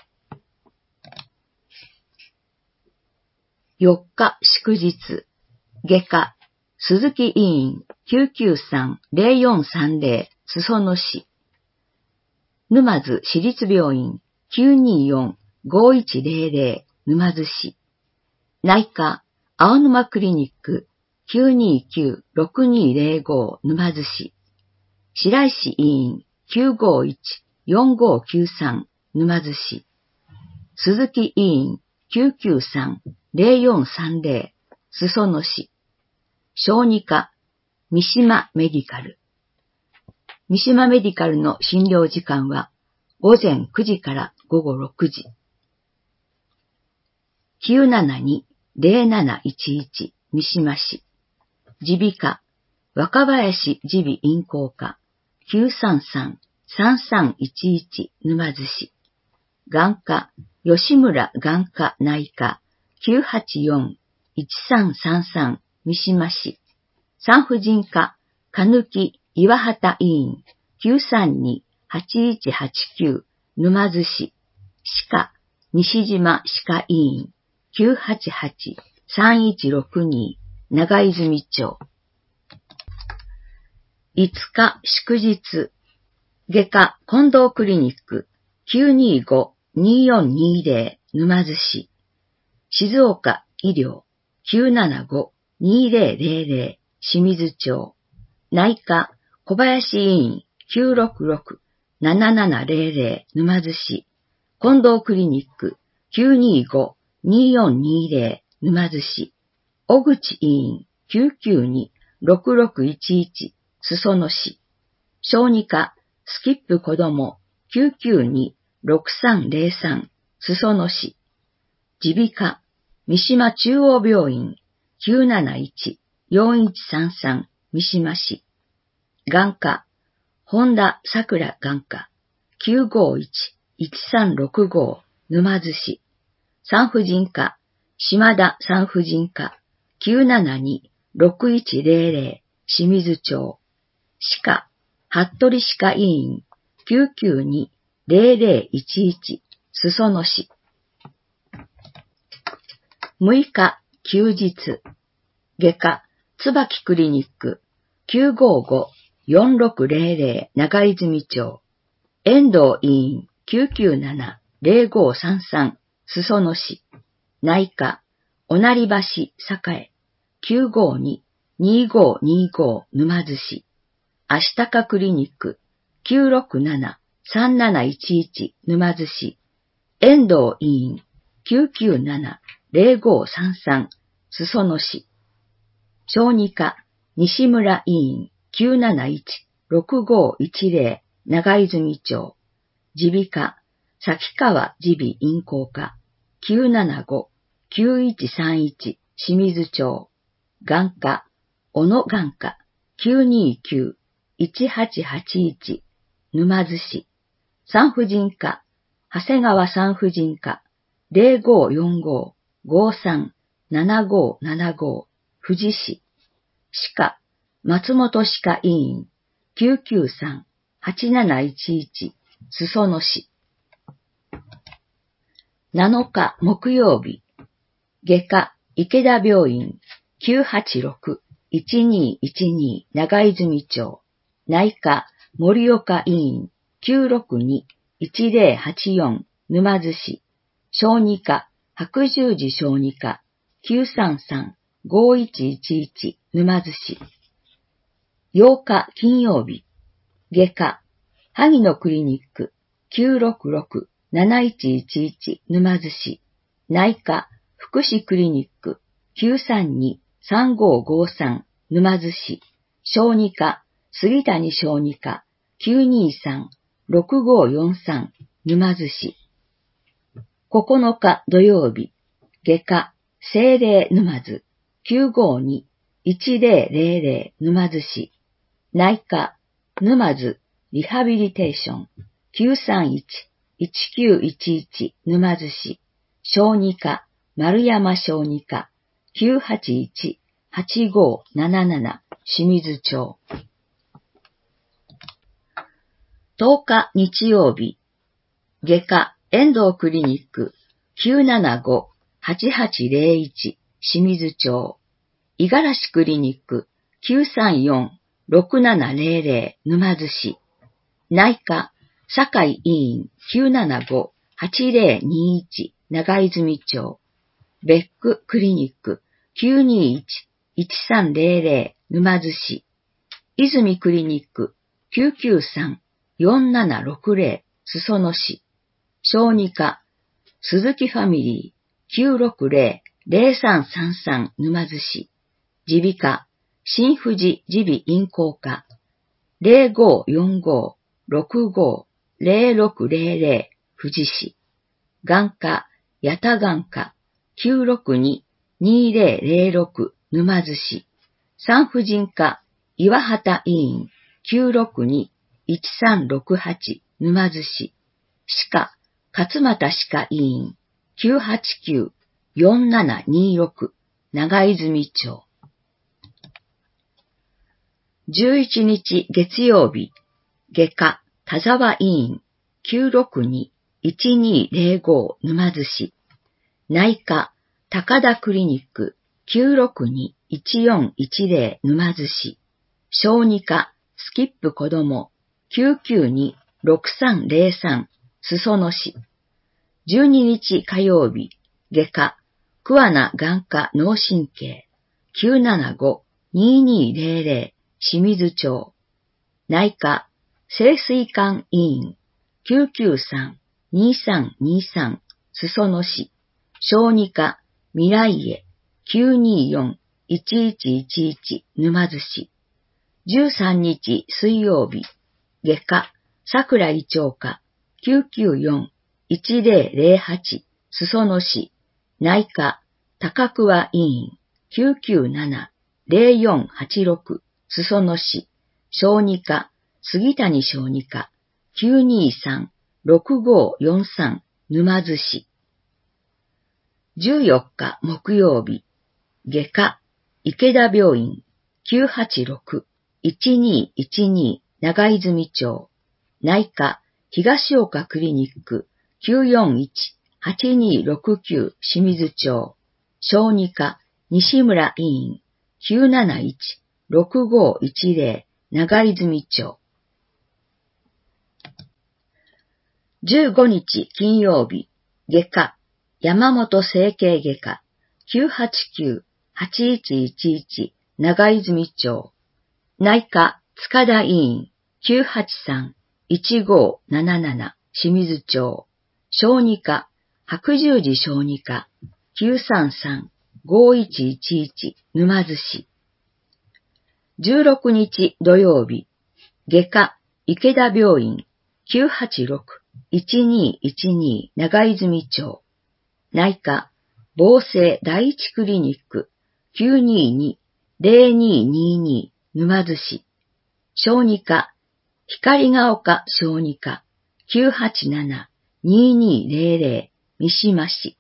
よっか祝日、外科、鈴木医院、きゅうきゅうさん ゼロよんさんゼロ裾野市。沼津市立病院、きゅうによん ごいちゼロゼロ沼津市。内科、青沼クリニック、きゅうにきゅう ろくにゼロご沼津市。白石医院、きゅうごいち よんごきゅうさん沼津市。鈴木医院、きゅうきゅうさん ゼロよんさんゼロ裾野市。小児科、三島メディカル。三島メディカルの診療時間は午前くじから午後ろくじ。きゅうななに ゼロなないちいち三島市。耳鼻科、若林耳鼻咽喉科、きゅうさんさん さんさんいちいち沼津市。眼科、吉村眼科内科、きゅうはちよん いちさんさんさん三島市。産婦人科、かぬき岩畑医院、きゅうさんに はちいちはちきゅう沼津市。歯科、西島歯科医院、きゅうはちはち さんいちろくに長泉町。いつか祝日、外科近藤クリニック、きゅうにご によんにゼロ沼津市。静岡医療、きゅうななご にぜろぜろぜろ清水町。内科小林医院、きゅうろくろく ななななゼロゼロ沼津市。近藤クリニック、きゅうにご によんにゼロ沼津市。小口医院、きゅうきゅうに ろくろくいちいち裾野市。小児科スキップ子ども、きゅうきゅうに ろくさんゼロさん裾野市。耳鼻科三島中央病院、きゅうなないち よんいちさんさん三島市。眼科本田桜眼科、きゅうごいち いちさんろくご沼津市。産婦人科島田産婦人科、きゅうななに ろくいちゼロゼロ清水町。歯科服部歯科医院、きゅうきゅうに ゼロゼロいちいち裾野市。むいか休日、外科椿クリニック、きゅうごご よんろくゼロゼロ長泉町。遠藤医院、きゅうきゅうなな ゼロごさんさん裾野市。内科おなり橋栄、きゅうごに にごにご沼津市。あしたかクリニック、きゅうろくなな さんなないちいち沼津市。 遠藤委員 きゅうきゅうなな ゼロごさんさん 裾野市。小児科西村委員 きゅうなないち ろくごいちゼロ 長泉町。耳鼻科崎川耳鼻咽喉科 きゅうななご きゅういちさんいち 清水町。眼科小野眼科 きゅうにきゅう いちはちはちいち 沼津市。産婦人科長谷川産婦人科 ゼロごよんご ごさん ななごななご 富士市。歯科松本歯科医院 きゅうきゅうさん はちなないちいち 裾野市。なのか木曜日。外科池田病院 きゅうはちろく いちにいちに 長泉町。内科森岡医院 きゅうろくに いちゼロはちよん 沼津市。小児科白十字小児科 きゅうさんさん ごいちいちいち 沼津市。ようか金曜日。外科萩野クリニック きゅうろくろく なないちいちいち 沼津市。内科福祉クリニック きゅうさんに さんごごさん 沼津市。小児科杉谷小児科 きゅうにさん ろくごよんさん 沼津市。ここのか土曜日。外科聖霊沼津 きゅうごに いちゼロゼロゼロ 沼津市。内科沼津リハビリテーション きゅうさんいち いちきゅういちいち 沼津市。小児科丸山小児科 きゅうはちいち はちごなななな 清水町。とおか日曜日。外科遠藤クリニック きゅうななご はちはちゼロいち 清水町。五十嵐クリニック きゅうさんよん ろくななゼロゼロ 沼津市。内科堺医院 きゅうななご はちゼロにいち 長泉町。ベッククリニック きゅうにいち いちさんゼロゼロ 沼津市。泉クリニック きゅうきゅうさん よんななろくゼロ 裾野市。小児科鈴木ファミリー きゅうろくゼロ ゼロさんさんさん 沼津市。耳鼻科新富士耳鼻咽喉科 ゼロごよんご ろくご ゼロろくゼロゼロ 富士市。眼科八田眼科 きゅうろくに にゼロゼロろく 沼津市。産婦人科岩畑医院 きゅうろくに いちさんろくはち 沼津市。歯科勝俣歯科医院 きゅうはちきゅう よんななにろく 長泉町。じゅういちにち月曜日。外科田沢医院 きゅうろくに いちにゼロご 沼津市。内科高田クリニック きゅうろくに いちよんいちゼロ 沼津市。小児科スキップ子ども きゅうきゅうに ろくさんゼロさん 裾野市。じゅうににち火曜日。外科桑名眼科脳神経 きゅうななご ににゼロゼロ 清水町。内科清水館医院 きゅうきゅうさん にさんにさん 裾野市。小児科未来へ きゅうによん いちいちいちいち 沼津市。じゅうさんにち水曜日。外科桜井腸科 きゅうきゅうよん いちゼロゼロはち 裾野市。内科高桑医院 きゅうきゅうなな ゼロよんはちろく 裾野市。小児科杉谷小児科 きゅうにさん ろくごよんさん 沼津市。じゅうよっか木曜日。外科池田病院 きゅうはちろく いちにいちに 長泉町。内科東岡クリニック きゅうよんいち はちにろくきゅう 清水町。小児科西村医院 きゅうなないち ろくごいちゼロ 長泉町。じゅうごにち金曜日。外科山本整形外科 きゅうはちきゅう はちいちいちいち 長泉町。内科塚田医院 きゅうはちさん いちごなななな 清水町。小児科白十字小児科 きゅうさんさん ごいちいちいち 沼津市。じゅうろくにち土曜日、外科池田病院 きゅうはちろく いちにいちに 長泉町。内科防生第一クリニック きゅうにに ぜろににに 沼津市。小児科光が丘小児科 きゅうはちなな ににぜろぜろ 三島市。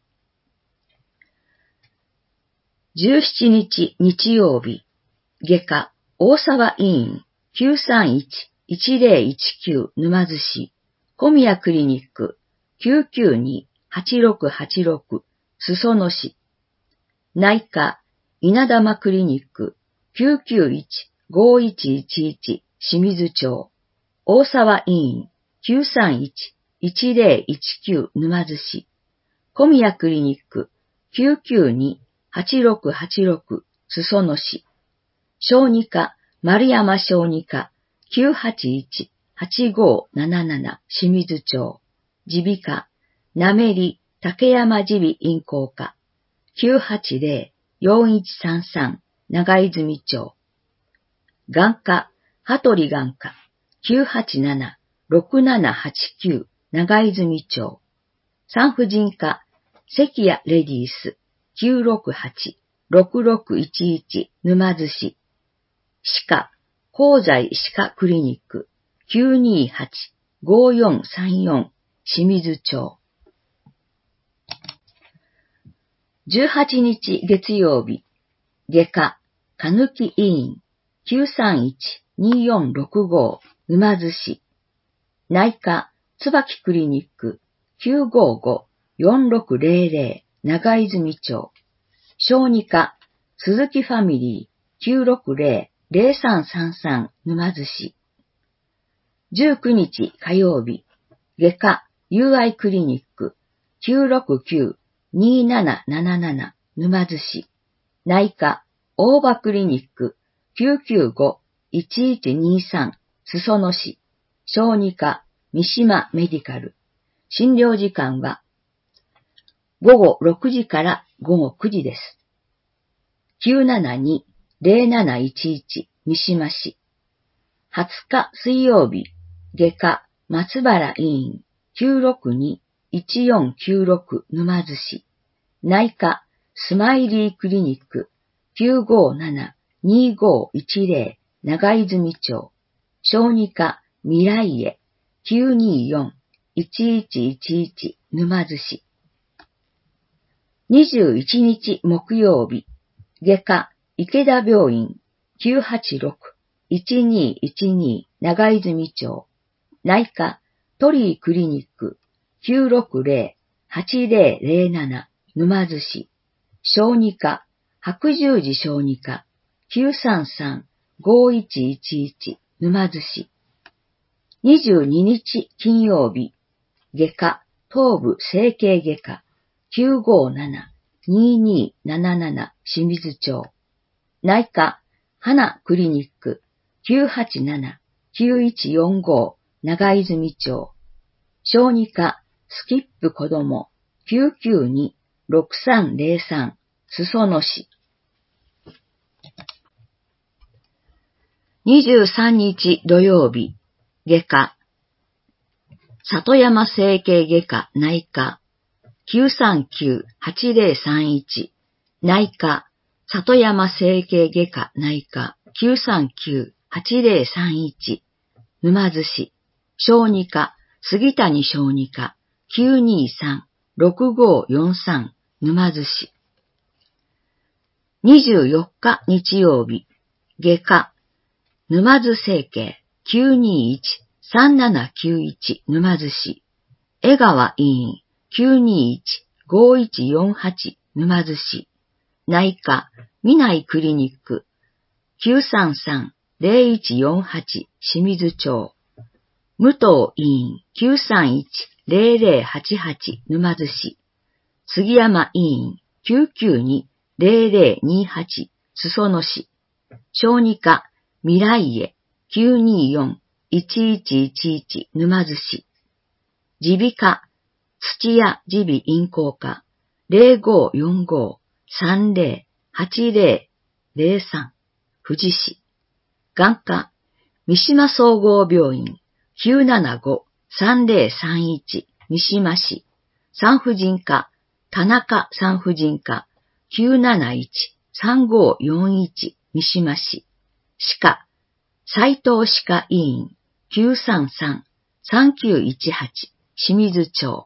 じゅうしちにち日曜日、外科大沢医院 きゅうさんいち いちぜろいちきゅう 沼津市。小宮クリニック きゅうきゅうに はちろくはちろく 裾野市。内科稲玉クリニック きゅうきゅういち ごいちいちいち 清水町。大沢医院 きゅうさんいち いちぜろいちきゅう 沼津市。小宮クリニック きゅうきゅうに はちろくはちろく 裾野市。小児科丸山小児科 きゅうはちいち はちごなななな 清水町。耳鼻科なめり竹山耳鼻咽喉科 きゅうはちぜろ よんいちさんさん 長泉町。眼科羽鳥眼科 きゅうはちなな ろくななはちきゅう 長泉町。産婦人科関谷レディース きゅうろくはち ろくろくいちいち 沼津市。歯科香西歯科クリニック きゅうにはち ごよんさんよん 清水町。じゅうはちにち月曜日、外科かぬき医院 きゅうさんいち によんろくご 沼津市。内科椿クリニック きゅうごご よんろくぜろぜろ 長泉町。小児科鈴木ファミリー きゅうろくぜろ ぜろさんさんさん 沼津市。じゅうくにち火曜日、外科 ユーアイ クリニック きゅうろくきゅう にななななな 沼津市。内科大場クリニック きゅうきゅうご いちいちにさん 裾野市。小児科三島メディカル。診療時間はごごろくじからごごくじです。きゅうななに ぜろなないちいち 三島市。はつか水曜日、外科松原医院 きゅうろくに いちよんきゅうろく 沼津市。内科スマイリークリニック きゅうごなな にごいちぜろ 長泉町。小児科未来へ きゅうによん いちいちいちいち 沼津市。にじゅういちにち木曜日、外科池田病院 きゅうはちろく いちにいちに 長泉町。内科鳥居クリニック きゅうろくぜろ はちぜろぜろなな 沼津市。小児科白十字小児科 きゅうさんさん ごいちいちいち 沼津市。にじゅうににち金曜日、外科東部整形外科 きゅうごなな にになななな 清水町。内科花クリニック きゅうはちなな きゅういちよんご 長泉町。小児科スキップ子ども きゅうきゅうに ろくさんぜろさん 裾野市。にじゅうさんにち土曜日、外科里山整形外科内科 きゅうさんきゅう はちぜろさんいち 内科里山整形外科内科 きゅうさんきゅう はちぜろさんいち 沼津市。小児科杉谷小児科 きゅうにさん ろくごよんさん 沼津市。にじゅうよっか日曜日、外科沼津整形 きゅうにいち さんななきゅういち 沼津市。江川医院 きゅうにいち ごいちよんはち 沼津市。内科南クリニック きゅうさんさん ぜろいちよんはち 清水町。武藤医院 きゅうさんいち ぜろぜろはちはち 沼津市。杉山医院 きゅうきゅうに ぜろぜろにはち 裾野市。小児科未来へ きゅうによん いちいちいちいち 沼津市。耳鼻科土屋耳鼻咽喉科 ゼロごーよんごーさんゼロはちゼロゼロさん 富士市。眼科三島総合病院 きゅうななごーさんゼロさんいち 三島市。産婦人科田中産婦人科 きゅうなないちさんごーよんいち 三島市。歯科斉藤歯科医院 きゅうさんさんさんきゅういちはち 清水町。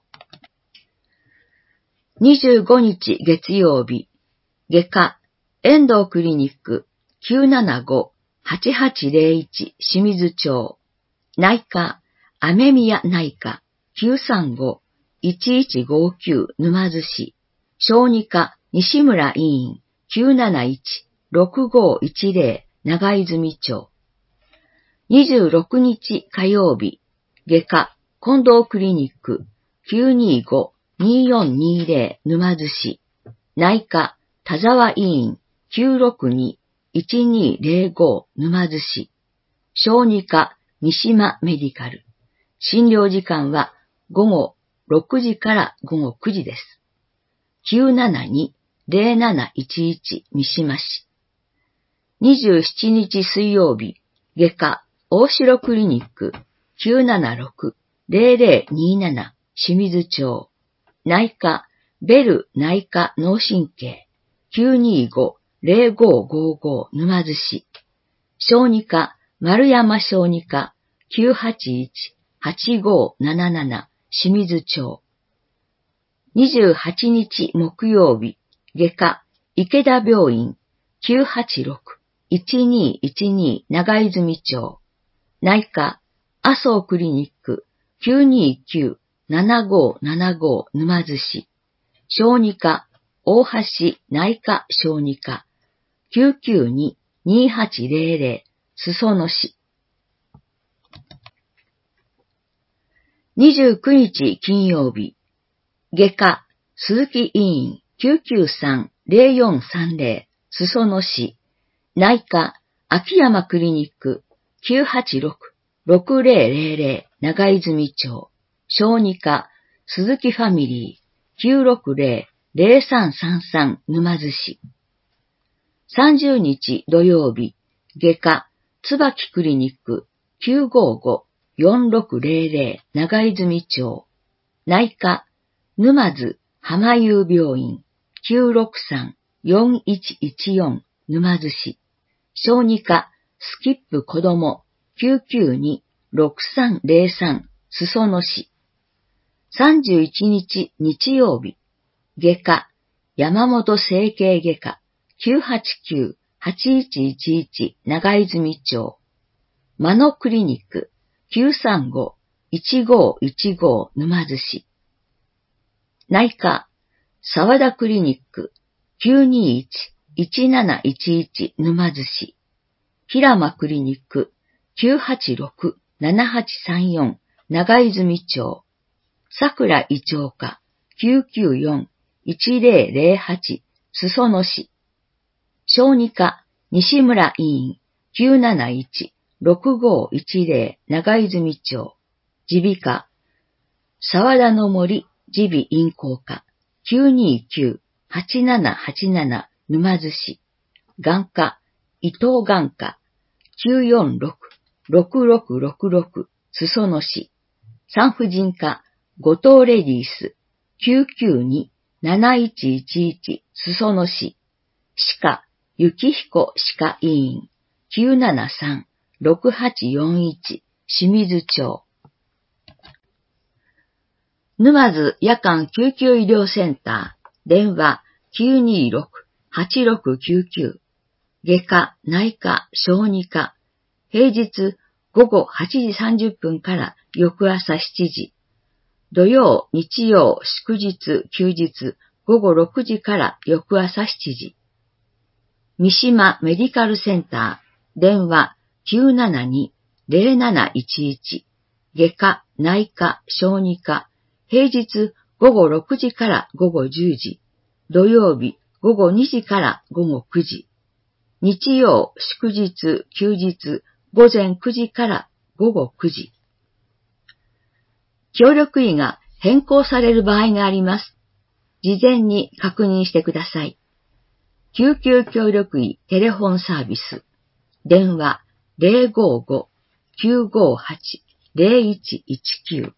にじゅうごにち月曜日、外科遠藤クリニック きゅうななごーはちはちゼロいち 清水町。内科雨宮内科 きゅうさんごーいちいちごきゅう 沼津市。小児科西村医院 きゅうなないちろくごーいちゼロ 長泉町。にじゅうろくにち火曜日、外科近藤クリニック きゅうにごーによんにゼロ 沼津市。内科田沢医院 きゅうろくにいちにゼロごー 沼津市。小児科三島メディカル。診療時間は午後ろくじから午後くじです。きゅうななにゼロなないちいち 三島市。にじゅうしちにち水曜日、外科大城クリニック きゅうななろくゼロゼロになな 清水町。内科ベル内科脳神経 きゅうにごゼロごーごーごー 沼津市。小児科丸山小児科 きゅうはちいちはちごーなななな 清水町。にじゅうはちにち木曜日、外科池田病院 きゅうはちろくいちにいちに長泉町。内科麻生クリニック きゅうにきゅうななごーななごー 沼津市。小児科大橋内科小児科 きゅうきゅうににはちゼロゼロ 裾野市。にじゅうくにち金曜日、外科鈴木医院 きゅうきゅうさんゼロよんさんゼロ 裾野市。内科秋山クリニック きゅうはちろくろくゼロゼロゼロ 長泉町。小児科鈴木ファミリー きゅうろくゼロゼロさんさんさん 沼津市。さんじゅうにち土曜日、外科椿クリニック きゅうごごよんろくゼロゼロ 長泉町。内科沼津浜優病院 きゅうろくさんよんいちいちよん 沼津市。小児科スキップ子ども きゅうきゅうにろくさんゼロさん 裾野市。さんじゅういちにち日曜日、外科山本整形外科 きゅうはちきゅうはちいちいちいち 長泉町。マノクリニック きゅうさんごいちごいちご 沼津市。内科沢田クリニック きゅうにいちいちなないちいち 沼津市。平間クリニック きゅうはちろくななはちさんよん 長泉町。桜胃腸科 きゅうきゅうよんいちゼロゼロはち 裾野市。小児科西村医院 きゅうなないちろくごいちゼロ 長泉町。耳鼻科沢田の森耳鼻咽喉科 きゅうにきゅうはちななはちなな 沼津市。眼科伊藤眼科 きゅうよんろくろくろくろくろく 裾野市。産婦人科後藤レディース きゅうきゅうになないちいちいち 裾野市。歯科幸彦歯科医院 きゅうななさんろくはちよんいち 清水町。沼津夜間救急医療センター電話 きゅうにろくはちろくきゅうきゅう。外科内科小児科平日午後はちじさんじゅっぷんから翌朝しちじ。土曜、日曜、祝日、休日、午後ろくじから翌朝しちじ。三島メディカルセンター、電話 きゅうななにゼロなないちいち。外科、内科、小児科、平日午後ろくじから午後じゅうじ。土曜日、午後にじから午後くじ。日曜、祝日、休日、午前くじから午後くじ。協力医が変更される場合があります。事前に確認してください。救急協力医テレフォンサービス。電話 ゼロごーごーきゅうごーはち ゼロいちいちきゅう。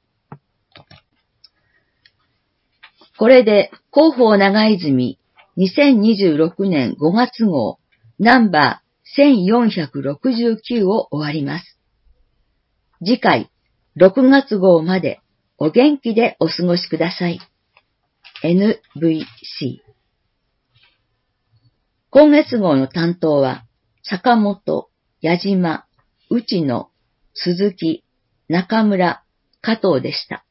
これで広報長泉にせんにじゅうろくねんごがつ号ナンバーせんよんひゃくろくじゅうきゅうを終わります。次回ろくがつ号までお元気でお過ごしください。エヌブイシー。今月号の担当は坂本、矢島、内野、鈴木、中村、加藤でした。